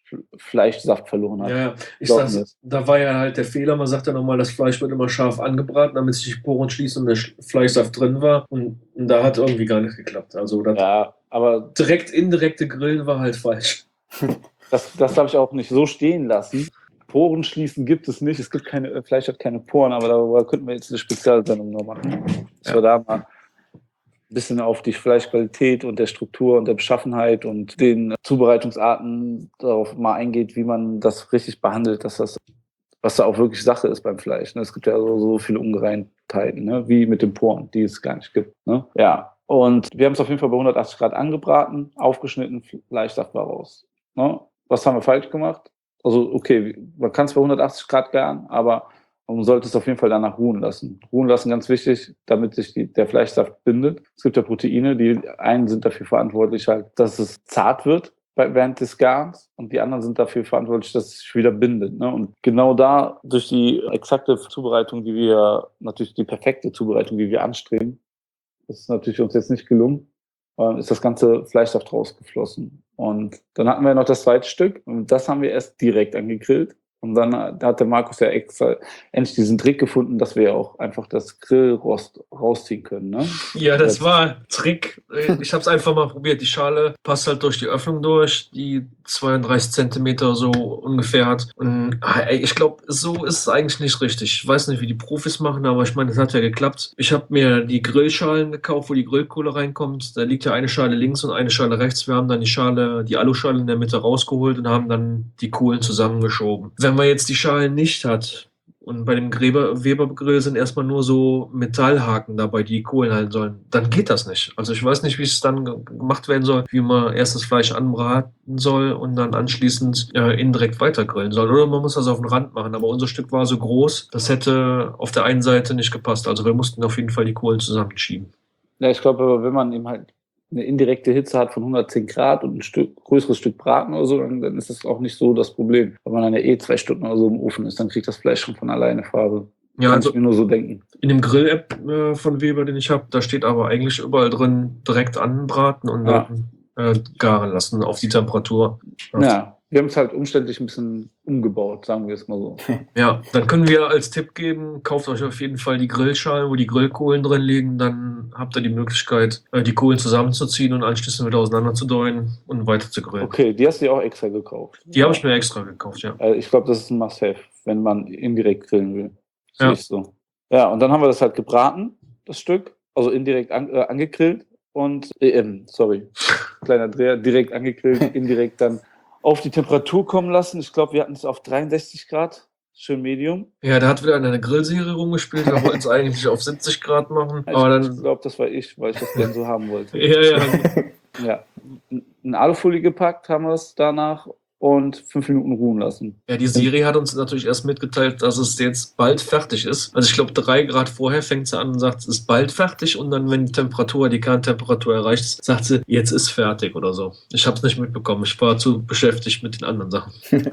Fleischsaft verloren hat. Ja, ich Glaub mir sag's, das. da war ja halt der Fehler, man sagt ja nochmal, das Fleisch wird immer scharf angebraten, damit sich die Poren schließen und der Sch- Fleischsaft drin war. Und, und da hat irgendwie gar nicht geklappt. Also das Ja, aber direkt indirekte Grillen war halt falsch. das, das habe ich auch nicht so stehen lassen. Poren schließen gibt es nicht. Es gibt keine, Fleisch hat keine Poren, aber darüber könnten wir jetzt eine Spezialsendung noch machen. Dass Ja. wir da mal ein bisschen auf die Fleischqualität und der Struktur und der Beschaffenheit und den Zubereitungsarten darauf mal eingeht, wie man das richtig behandelt, dass das, was da auch wirklich Sache ist beim Fleisch. Ne? Es gibt ja so, so viele Ungereimtheiten, ne? Wie mit den Poren, die es gar nicht gibt. Ne? Ja, und wir haben es auf jeden Fall bei hundertachtzig Grad angebraten, aufgeschnitten, Fleischsaft war raus. Ne? Was haben wir falsch gemacht? Also okay, man kann es bei hundertachtzig Grad garen, aber man sollte es auf jeden Fall danach ruhen lassen. Ruhen lassen, ganz wichtig, damit sich die, der Fleischsaft bindet. Es gibt ja Proteine, die einen sind dafür verantwortlich, halt, dass es zart wird bei, während des Garns und die anderen sind dafür verantwortlich, dass es sich wieder bindet. Ne? Und genau da, durch die exakte Zubereitung, die wir, natürlich die perfekte Zubereitung, die wir anstreben, das ist natürlich uns jetzt nicht gelungen, äh, ist das ganze Fleischsaft rausgeflossen. Und dann hatten wir noch das zweite Stück und das haben wir erst direkt angegrillt. Und dann äh, da hat der Markus ja extra endlich diesen Trick gefunden, dass wir ja auch einfach das Grillrost rausziehen können. Ne? Ja, das Jetzt- war ein Trick. Ich habe es einfach mal probiert. Die Schale passt halt durch die Öffnung durch, die zweiunddreißig Zentimeter so ungefähr hat. Und ah, ey, ich glaube, so ist es eigentlich nicht richtig. Ich weiß nicht, wie die Profis machen, aber ich meine, es hat ja geklappt. Ich habe mir die Grillschalen gekauft, wo die Grillkohle reinkommt. Da liegt ja eine Schale links und eine Schale rechts. Wir haben dann die Schale, die Aluschale in der Mitte rausgeholt und haben dann die Kohlen zusammengeschoben. Wenn man jetzt die Schalen nicht hat, und bei dem Gräber, Weber-Grill sind erstmal nur so Metallhaken dabei, die die Kohlen halten sollen. Dann geht das nicht. Also ich weiß nicht, wie es dann ge- gemacht werden soll, wie man erst das Fleisch anbraten soll und dann anschließend äh, indirekt weiter grillen soll. Oder man muss das auf den Rand machen. Aber unser Stück war so groß, das hätte auf der einen Seite nicht gepasst. Also wir mussten auf jeden Fall die Kohlen zusammenschieben. Ja, ich glaube, wenn man eben halt eine indirekte Hitze hat von hundertzehn Grad und ein Stück, größeres Stück Braten oder so, dann, dann ist das auch nicht so das Problem. Wenn man dann ja eh zwei Stunden oder so im Ofen ist, dann kriegt das Fleisch schon von alleine Farbe. Ja, Kann also ich mir nur so denken. in dem Grill-App äh, von Weber, den ich habe, da steht aber eigentlich überall drin, direkt anbraten und Ja. dann äh, garen lassen auf die Temperatur. Ja, wir haben es halt umständlich ein bisschen umgebaut, sagen wir es mal so. Ja, dann können wir als Tipp geben, kauft euch auf jeden Fall die Grillschalen, wo die Grillkohlen drin liegen. Dann habt ihr die Möglichkeit, äh, die Kohlen zusammenzuziehen und anschließend wieder auseinanderzudrehen und weiter zu grillen. Okay, die hast du ja auch extra gekauft. Die habe ich mir extra gekauft, ja. Also ich glaube, das ist ein Must-have, wenn man indirekt grillen will. Sehe Ja. ich so. Ja, und dann haben wir das halt gebraten, das Stück, also indirekt an, äh, angegrillt und, äh, ähm, sorry, kleiner Dreher, direkt angegrillt, indirekt dann auf die Temperatur kommen lassen. Ich glaube, wir hatten es auf dreiundsechzig Grad, schön Medium. Ja, der hat wieder an einer Grillserie rumgespielt. Wir wollten es eigentlich auf siebzig Grad machen. Aber Ich dann. glaube, das war ich, weil ich das gerne so haben wollte. Ja, ja. Ja, in Alufolie gepackt haben wir es danach und fünf Minuten ruhen lassen. Ja, die Serie hat uns natürlich erst mitgeteilt, dass es jetzt bald fertig ist. Also ich glaube, drei Grad vorher fängt sie an und sagt, es ist bald fertig. Und dann, wenn die Temperatur, die Kerntemperatur erreicht ist, sagt sie, jetzt ist fertig oder so. Ich habe es nicht mitbekommen. Ich war zu beschäftigt mit den anderen Sachen.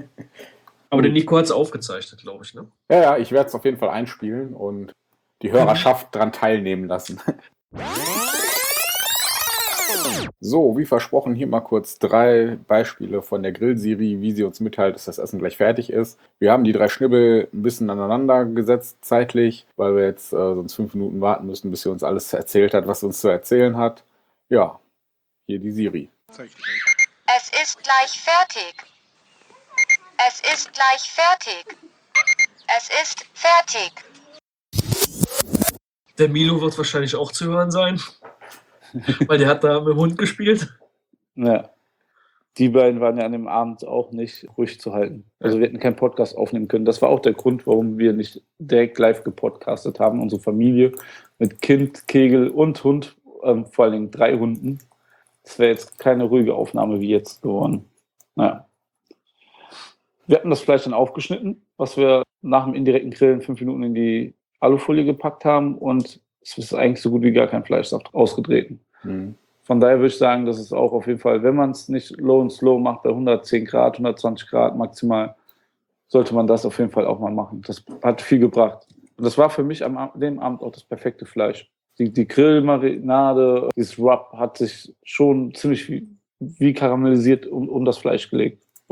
Aber der Nico hat es aufgezeichnet, glaube ich, ne? Ja, ja, ich werde es auf jeden Fall einspielen und die Hörerschaft dran teilnehmen lassen. So, wie versprochen, hier mal kurz drei Beispiele von der Grillserie, wie sie uns mitteilt, dass das Essen gleich fertig ist. Wir haben die drei Schnibbel ein bisschen aneinander gesetzt zeitlich, weil wir jetzt äh, sonst fünf Minuten warten müssen, bis sie uns alles erzählt hat, was sie uns zu erzählen hat. Ja, hier die Siri. Es ist gleich fertig. Es ist gleich fertig. Es ist fertig. Der Milo wird wahrscheinlich auch zu hören sein, weil der hat da mit dem Hund gespielt. Ja. Die beiden waren ja an dem Abend auch nicht ruhig zu halten. Also wir hätten keinen Podcast aufnehmen können. Das war auch der Grund, warum wir nicht direkt live gepodcastet haben. Unsere Familie mit Kind, Kegel und Hund, ähm, vor allen Dingen drei Hunden. Das wäre jetzt keine ruhige Aufnahme wie jetzt geworden. Naja. Wir hatten das Fleisch dann aufgeschnitten, was wir nach dem indirekten Grillen fünf Minuten in die Alufolie gepackt haben und es ist eigentlich so gut wie gar kein Fleischsaft ausgetreten. Mhm. Von daher würde ich sagen, dass es auch auf jeden Fall, wenn man es nicht low und slow macht, bei hundertzehn Grad, hundertzwanzig Grad maximal, sollte man das auf jeden Fall auch mal machen. Das hat viel gebracht. Und das war für mich am dem Abend auch das perfekte Fleisch. Die, die Grillmarinade, dieses Rub hat sich schon ziemlich wie, wie karamellisiert um, um das Fleisch gelegt.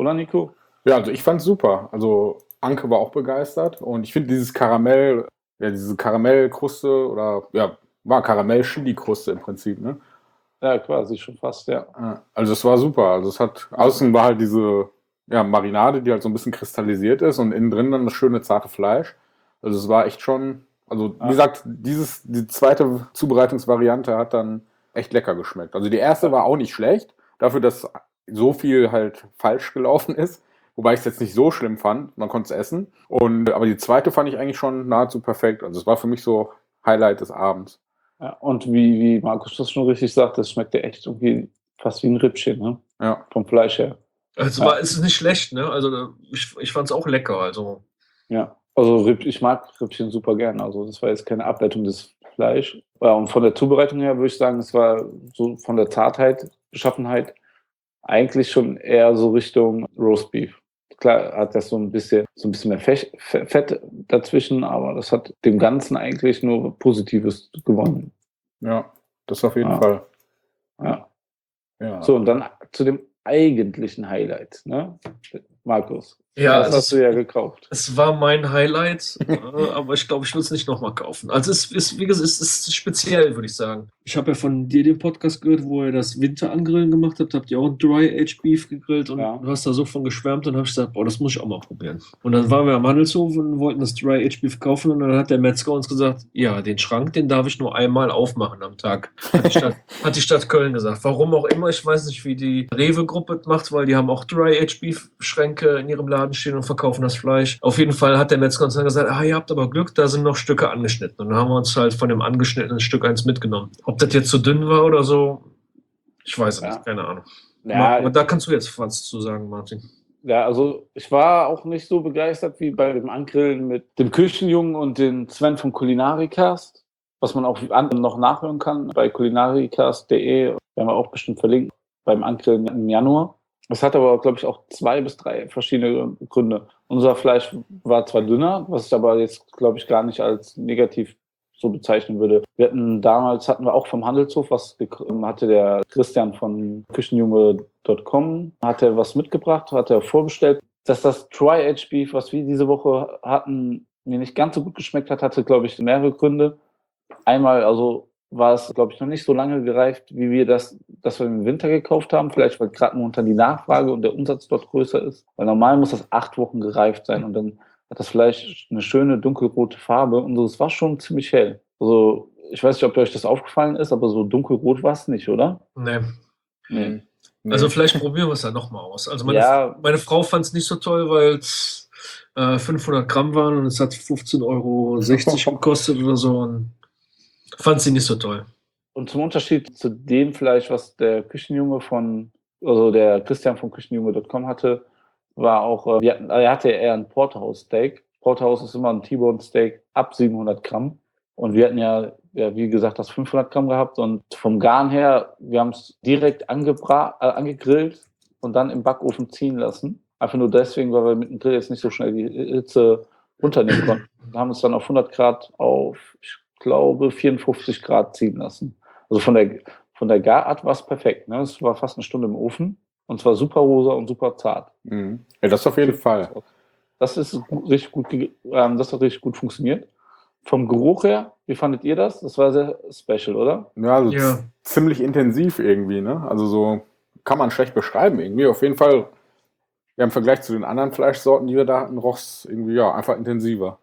Oder, Nico? Ja, also ich fand's super. Also Anke war auch begeistert und ich finde dieses Karamell, ja, diese Karamellkruste oder ja, war Karamell-Chili-Kruste im Prinzip, ne? Ja, quasi schon fast, ja. Ja, also es war super. Also es hat, außen war halt diese ja, Marinade, die halt so ein bisschen kristallisiert ist und innen drin dann das schöne zarte Fleisch. Also es war echt schon, also wie Ja. gesagt, dieses, die zweite Zubereitungsvariante hat dann echt lecker geschmeckt. Also die erste war auch nicht schlecht, dafür, dass so viel halt falsch gelaufen ist. Wobei ich es jetzt nicht so schlimm fand, man konnte es essen. Und, aber die zweite fand ich eigentlich schon nahezu perfekt. Also es war für mich so Highlight des Abends. Ja, und wie, wie Markus das schon richtig sagt, das schmeckt ja echt irgendwie fast wie ein Rippchen, ne? Ja. Vom Fleisch her. Also Ja. war, es ist nicht schlecht, ne? Also ich, ich fand es auch lecker. Also Ja, also Ripp, ich mag Rippchen super gern. Also das war jetzt keine Ableitung des Fleisch. Ja, und von der Zubereitung her würde ich sagen, es war so von der Zartheit, Beschaffenheit eigentlich schon eher so Richtung Roastbeef. Klar hat das so ein bisschen, so ein bisschen mehr Fech, Fett dazwischen, aber das hat dem Ganzen eigentlich nur Positives gewonnen. Ja, das auf jeden Ja. Fall. Ja. Ja. So, und dann zu dem eigentlichen Highlight, ne? Markus. Ja, das es hast ist- du ja gekauft. es war mein Highlight, äh, aber ich glaube, ich will es nicht nochmal kaufen. Also es ist, wie gesagt, es ist speziell, würde ich sagen. Ich habe ja von dir den Podcast gehört, wo ihr das Winterangrillen gemacht habt. Habt ihr auch Dry-Aged Beef gegrillt und Ja. du hast da so von geschwärmt. Dann habe ich gesagt, boah, das muss ich auch mal probieren. Und dann waren wir am Handelshof und wollten das Dry-Aged Beef kaufen und dann hat der Metzger uns gesagt, ja, den Schrank, den darf ich nur einmal aufmachen am Tag. Hat die Stadt, hat die Stadt Köln gesagt. Warum auch immer, ich weiß nicht, wie die Rewe-Gruppe macht, weil die haben auch Dry-Aged Beef-Schränke in ihrem Laden stehen und verkaufen das Fleisch. Auf jeden Fall hat der Metzger uns dann gesagt, ah, ihr habt aber Glück, da sind noch Stücke angeschnitten. Und dann haben wir uns halt von dem angeschnittenen Stück eins mitgenommen. Ob das jetzt zu dünn war oder so, ich weiß es Ja. nicht, keine Ahnung. Ja, Aber da kannst du jetzt was zu sagen, Martin. ja, also ich war auch nicht so begeistert wie bei dem Angrillen mit dem Küchenjungen und den Sven vom Kulinarikast, was man auch noch nachhören kann bei kulinarikast punkt de, werden wir auch bestimmt verlinken, beim Angrillen im Januar. Es hat aber, glaube ich, auch zwei bis drei verschiedene Gründe. Unser Fleisch war zwar dünner, was ich aber jetzt, glaube ich, gar nicht als negativ so bezeichnen würde. Wir hatten damals, hatten wir auch vom Handelshof, was hatte der Christian von küchenjunge punkt com, hat er was mitgebracht, hat er vorbestellt. Dass das Dry-Aged Beef, was wir diese Woche hatten, mir nicht ganz so gut geschmeckt hat, hatte, glaube ich, mehrere Gründe. Einmal, also war es, glaube ich, noch nicht so lange gereift, wie wir das, das wir im Winter gekauft haben. Vielleicht, weil gerade momentan die Nachfrage und der Umsatz dort größer ist. Weil normal muss das acht Wochen gereift sein und dann hat das Fleisch eine schöne dunkelrote Farbe und so. Es war schon ziemlich hell. Also, ich weiß nicht, ob euch das aufgefallen ist, aber so dunkelrot war es nicht, oder? Nee. Nee. Nee. Also vielleicht probieren wir es ja nochmal aus. Also meine, Ja. meine Frau fand es nicht so toll, weil es äh, fünfhundert Gramm waren und es hat fünfzehn Euro sechzig gekostet oder so. Und fand sie nicht so toll. Und zum Unterschied zu dem Fleisch, was der Küchenjunge von, also der Christian von küchenjunge punkt com hatte, war auch, äh, wir hatten, er hatte eher ein Porterhouse-Steak. Porterhouse ist immer ein T-Bone-Steak ab siebenhundert Gramm. Und wir hatten ja, ja, wie gesagt, das fünfhundert Gramm gehabt. Und vom Garn her, wir haben es direkt angebra äh, angegrillt und dann im Backofen ziehen lassen. Einfach nur deswegen, weil wir mit dem Grill jetzt nicht so schnell die Hitze runternehmen konnten. Wir haben es dann auf hundert Grad auf, ich glaube, vierundfünfzig Grad ziehen lassen. Also von der, von der Garart war es perfekt. Ne? Es war fast eine Stunde im Ofen und es war super rosa und super zart. Mhm. Ja, das auf jeden Fall. Das ist richtig gut, ähm, das hat richtig gut funktioniert. Vom Geruch her, wie fandet ihr das? Das war sehr special, oder? Ja, also Ja. z- ziemlich intensiv irgendwie, ne? Also so kann man schlecht beschreiben irgendwie. Auf jeden Fall, ja, im Vergleich zu den anderen Fleischsorten, die wir da hatten, roch es irgendwie, ja, einfach intensiver.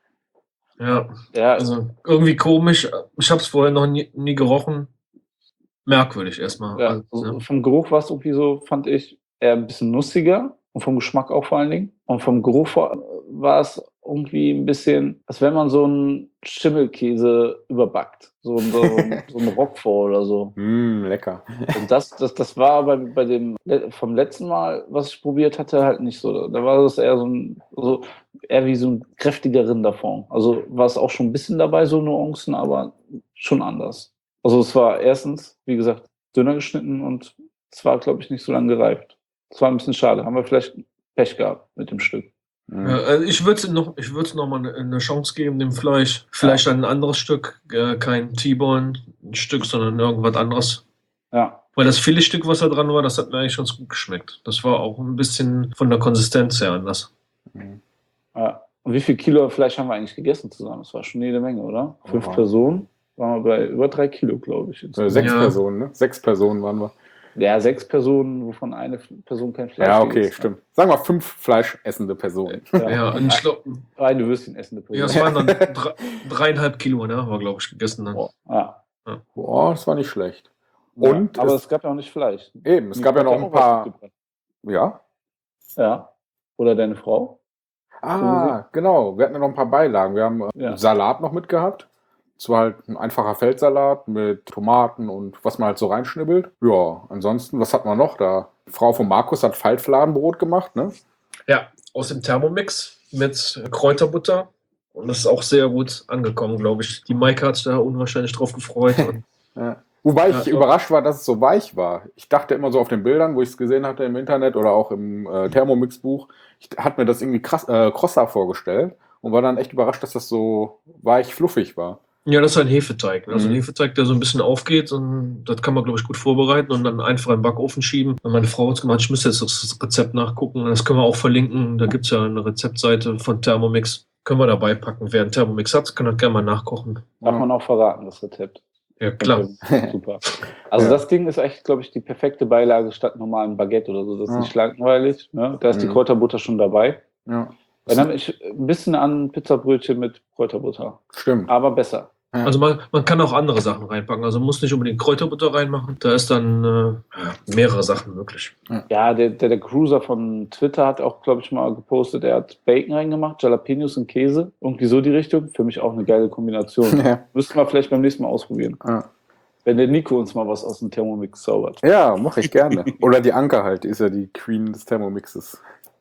Ja, Ja, also irgendwie komisch. Ich habe es vorher noch nie, nie gerochen. Merkwürdig erstmal. ja, Also, also ja. vom Geruch war es irgendwie so, fand ich, eher ein bisschen nussiger und vom Geschmack auch vor allen Dingen. Und vom Geruch war, war es irgendwie ein bisschen, als wenn man so einen Schimmelkäse überbackt. So, so, so ein Roquefort oder so. Mm, lecker. Und das, das, das war bei, bei dem vom letzten Mal, was ich probiert hatte, halt nicht so. Da war das eher so ein, so, eher wie so ein kräftiger Rinderfond. Also war es auch schon ein bisschen dabei, so Nuancen, aber schon anders. Also es war erstens, wie gesagt, dünner geschnitten und es war, glaube ich, nicht so lange gereift. Es war ein bisschen schade. Haben wir vielleicht Pech gehabt mit dem Stück. Mm. Ja, also ich würde es noch, ich würde es noch mal eine, eine Chance geben, dem Fleisch. Vielleicht ein anderes Stück, äh, kein T-Bone-Stück, sondern irgendwas anderes. Ja. Weil das Filetstück, was da dran war, das hat mir eigentlich ganz gut geschmeckt. Das war auch ein bisschen von der Konsistenz her anders. Ja. Und wie viel Kilo Fleisch haben wir eigentlich gegessen zusammen? Das war schon jede Menge, oder? Fünf Oh. Personen waren wir bei über drei Kilo, glaube ich. Äh, sechs Ja. Personen, ne? Sechs Personen waren wir. Ja, sechs Personen, wovon eine Person kein Fleisch Ja, okay, gegessen hat. stimmt. Sagen wir fünf fleischessende Personen. Ja, Ja, und ich glaube, eine Würstchen essende ja, Person. es waren dann drei, dreieinhalb Kilo, ne? Haben wir, glaube ich, gegessen dann. Oh, ja. Boah, das war nicht schlecht. Ja, Und aber es- es gab ja auch nicht Fleisch. Eben, es gab ja Nico noch hat ein auch was paar. mitgebracht. Ja. Ja. Oder deine Frau? Ah, genau. Wir hatten ja noch ein paar Beilagen. Wir haben äh, Ja. Salat noch mitgehabt. Es war halt ein einfacher Feldsalat mit Tomaten und was man halt so reinschnibbelt. Ja, ansonsten, was hat man noch da? Die Frau von Markus hat Faltfladenbrot gemacht, ne? Ja, aus dem Thermomix mit Kräuterbutter. Und das ist auch sehr gut angekommen, glaube ich. Die Maike hat sich da unwahrscheinlich drauf gefreut. Und Ja. Wobei ich Ja, überrascht war, dass es so weich war. Ich dachte immer so auf den Bildern, wo ich es gesehen hatte im Internet oder auch im äh, Thermomix-Buch, ich hatte mir das irgendwie krass, äh, krosser vorgestellt und war dann echt überrascht, dass das so weich, fluffig war. ja, das ist ein Hefeteig. Ne? Also ein Mhm. Hefeteig, der so ein bisschen aufgeht. Und das kann man, glaube ich, gut vorbereiten und dann einfach in den Backofen schieben. Und meine Frau hat gemacht, ich müsste jetzt das Rezept nachgucken. Das können wir auch verlinken. Da gibt es ja eine Rezeptseite von Thermomix. Können wir dabei packen. Wer einen Thermomix hat, kann das gerne mal nachkochen. Darf Ja. man auch verraten, das Rezept. Ja, klar. Super. Also Ja. das Ding ist echt, glaube ich, die perfekte Beilage statt normalen Baguette oder so. Das ist Ja. nicht langweilig. Ne? Da ist die Mhm. Kräuterbutter schon dabei. Ja, Dann habe ich ein bisschen an Pizzabrötchen mit Kräuterbutter. stimmt. Aber besser. Ja. Also man, man kann auch andere Sachen reinpacken. Also man muss nicht unbedingt Kräuterbutter reinmachen. Da ist dann äh, ja, mehrere Sachen möglich. Ja, der, der, der Cruiser von Twitter hat auch, glaube ich, mal gepostet, er hat Bacon reingemacht, Jalapenos und Käse. Irgendwie so die Richtung. Für mich auch eine geile Kombination. Ja. Müssten wir vielleicht beim nächsten Mal ausprobieren. Ja. Wenn der Nico uns mal was aus dem Thermomix zaubert. Ja, mache ich gerne. Oder die Anke halt, die ist ja die Queen des Thermomixes.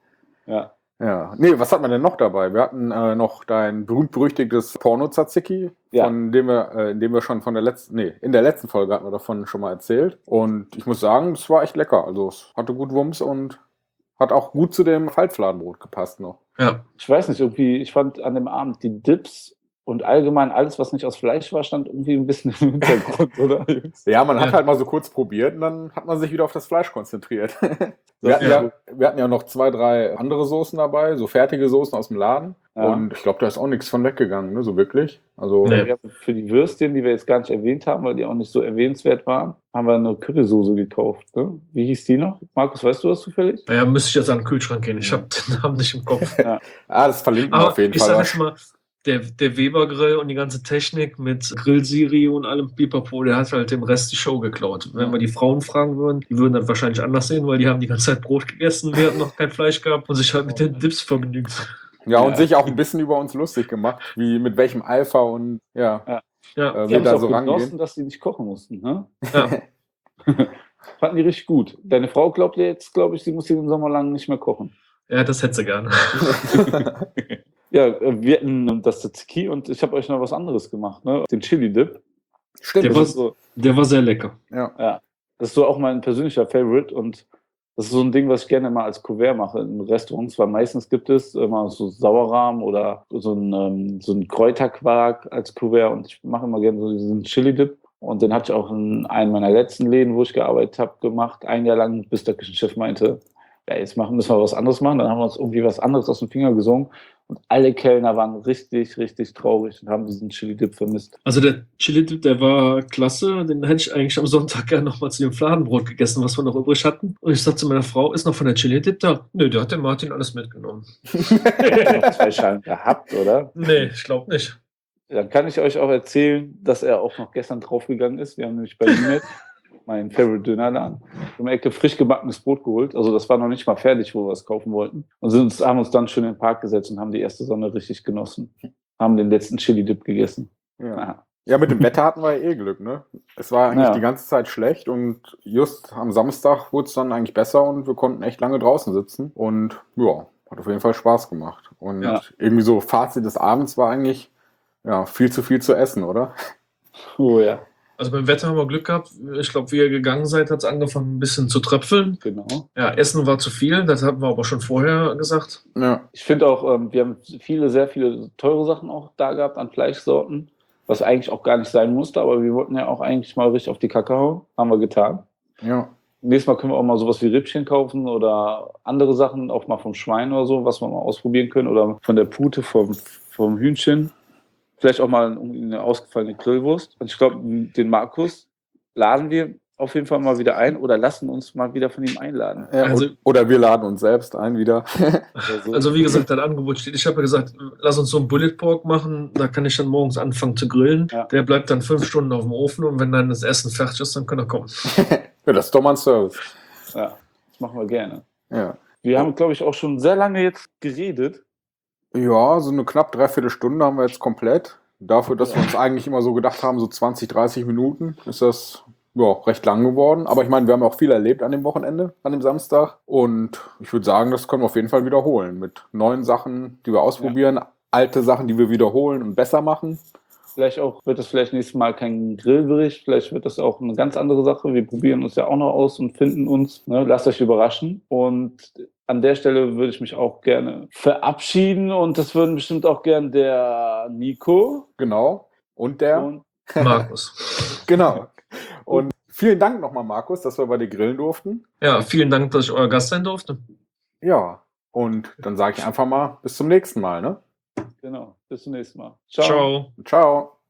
Ja. Ja, nee, was hat man denn noch dabei? Wir hatten äh, noch dein berühmt-berüchtigtes Porno-Tzatziki, Ja. von dem wir, äh, in dem wir schon von der letzten, nee, in der letzten Folge hatten wir davon schon mal erzählt. Und ich muss sagen, es war echt lecker. Also es hatte gut Wumms und hat auch gut zu dem Faltfladenbrot gepasst noch. Ja, Ich weiß nicht, irgendwie, ich fand an dem Abend die Dips und allgemein alles, was nicht aus Fleisch war, stand irgendwie ein bisschen im Hintergrund, oder? Ja, man hat Ja. halt mal so kurz probiert und dann hat man sich wieder auf das Fleisch konzentriert. Wir hatten, Ja. ja, wir hatten ja noch zwei, drei andere Soßen dabei, so fertige Soßen aus dem Laden. Ja. Und ich glaube, da ist auch nichts von weggegangen, ne, so wirklich. Also, Nee. Wir haben für die Würstchen, die wir jetzt gar nicht erwähnt haben, weil die auch nicht so erwähnenswert waren, haben wir eine Currysoße gekauft. Ne? Wie hieß die noch? Markus, weißt du das zufällig? naja, müsste ich jetzt an den Kühlschrank gehen. Ich habe den Namen nicht im Kopf. ah, das verlinken wir Aber auf jeden ich Fall. sage jetzt mal, der, der Weber-Grill und die ganze Technik mit Grillserie und allem Pipapo, der hat halt dem Rest die Show geklaut. Wenn Ja. wir die Frauen fragen würden, die würden das wahrscheinlich anders sehen, weil die haben die ganze Zeit Brot gegessen, wir hatten noch kein Fleisch gehabt und sich halt mit den Dips vergnügt. Ja, und Ja. sich auch ein bisschen über uns lustig gemacht, wie mit welchem Eifer und ja, Ja, äh, Die wir haben es da auch so genossen, rangehen. dass die nicht kochen mussten. Ne? ja. Fanden die richtig gut. Deine Frau glaubt jetzt, glaube ich, sie muss den Sommer lang nicht mehr kochen. ja, das hätte sie gerne. Ja, äh, wir hatten das Tzatziki und ich habe euch noch was anderes gemacht, ne? Den Chili-Dip. Stimmt. Der Das war- ist so, Der war sehr lecker. ja. das ist so auch mein persönlicher Favorite und das ist so ein Ding, was ich gerne mal als Kuvert mache in Restaurants, weil meistens gibt es immer so Sauerrahm oder so ein, ähm, so ein Kräuterquark als Kuvert und ich mache immer gerne so diesen Chili-Dip und den hatte ich auch in einem meiner letzten Läden, wo ich gearbeitet habe, gemacht, ein Jahr lang, bis der Küchenchef meinte, ja, jetzt machen, müssen wir was anderes machen. Dann haben wir uns irgendwie was anderes aus dem Finger gesungen und alle Kellner waren richtig, richtig traurig und haben diesen Chili-Dip vermisst. Also der Chili-Dip, der war klasse. Den hätte ich eigentlich am Sonntag gerne nochmal zu dem Fladenbrot gegessen, was wir noch übrig hatten. Und ich sagte zu meiner Frau, ist noch von der Chili-Dip da? Nö, der hat der Martin alles mitgenommen. Ich hab noch zwei Schalen gehabt, oder? Nee, ich glaube nicht. Dann kann ich euch auch erzählen, dass er auch noch gestern draufgegangen ist. Wir haben nämlich bei Limet, mein Favorite Dönerladen, um die Ecke frisch gebackenes Brot geholt. Also das war noch nicht mal fertig, wo wir es kaufen wollten. Und sind uns, haben uns dann schön in den Park gesetzt und haben die erste Sonne richtig genossen. Haben den letzten Chili-Dip gegessen. Ja. Ja. Ja, mit dem Wetter hatten wir ja eh Glück, ne? Es war eigentlich Ja. die ganze Zeit schlecht und just am Samstag wurde es dann eigentlich besser und wir konnten echt lange draußen sitzen und ja, hat auf jeden Fall Spaß gemacht. Und Ja. irgendwie so Fazit des Abends war eigentlich, ja, viel zu viel zu essen, oder? Oh ja, Also beim Wetter haben wir Glück gehabt. Ich glaube, wie ihr gegangen seid, hat es angefangen ein bisschen zu tröpfeln. genau. Ja, Essen war zu viel, das hatten wir aber schon vorher gesagt. Ja. Ich finde auch, ähm, wir haben viele, sehr viele teure Sachen auch da gehabt an Fleischsorten. was eigentlich auch gar nicht sein musste, aber wir wollten ja auch eigentlich mal richtig auf die Kacke hauen. Haben wir getan. Ja. Nächstes Mal können wir auch mal sowas wie Rippchen kaufen oder andere Sachen, auch mal vom Schwein oder so, was wir mal ausprobieren können oder von der Pute, vom, vom Hühnchen. Vielleicht auch mal eine ausgefallene Grillwurst. Und ich glaube, den Markus laden wir auf jeden Fall mal wieder ein oder lassen uns mal wieder von ihm einladen. Ja, Also- und- oder wir laden uns selbst ein wieder. Oder so. Also wie gesagt, dein Angebot steht. Ich habe ja gesagt, lass uns so einen Bullet Pork machen. Da kann ich dann morgens anfangen zu grillen. Ja. Der bleibt dann fünf Stunden auf dem Ofen und wenn dann das Essen fertig ist, dann kann er kommen. Ja, das ist doch mal ein Service. Ja, das machen wir gerne. Ja. Wir haben, glaube ich, auch schon sehr lange jetzt geredet. Ja, so eine knapp dreiviertel Stunde haben wir jetzt komplett. Dafür, dass wir uns eigentlich immer so gedacht haben, so zwanzig, dreißig Minuten, ist das ja recht lang geworden. Aber ich meine, wir haben auch viel erlebt an dem Wochenende, an dem Samstag. Und ich würde sagen, das können wir auf jeden Fall wiederholen. Mit neuen Sachen, die wir ausprobieren, alte Sachen, die wir wiederholen und besser machen. Vielleicht auch, wird das vielleicht nächstes Mal kein Grillbericht, vielleicht wird das auch eine ganz andere Sache. Wir probieren uns ja auch noch aus und finden uns. Ne? Lasst euch überraschen. Und an der Stelle würde ich mich auch gerne verabschieden und das würden bestimmt auch gern der Nico Genau. Und der? und Markus. Genau. Und vielen Dank nochmal, Markus, dass wir bei dir grillen durften. Ja, vielen Dank, dass ich euer Gast sein durfte. Ja. Und dann sage ich einfach mal bis zum nächsten Mal, ne? genau, bis zum nächsten Mal. Ciao. Ciao.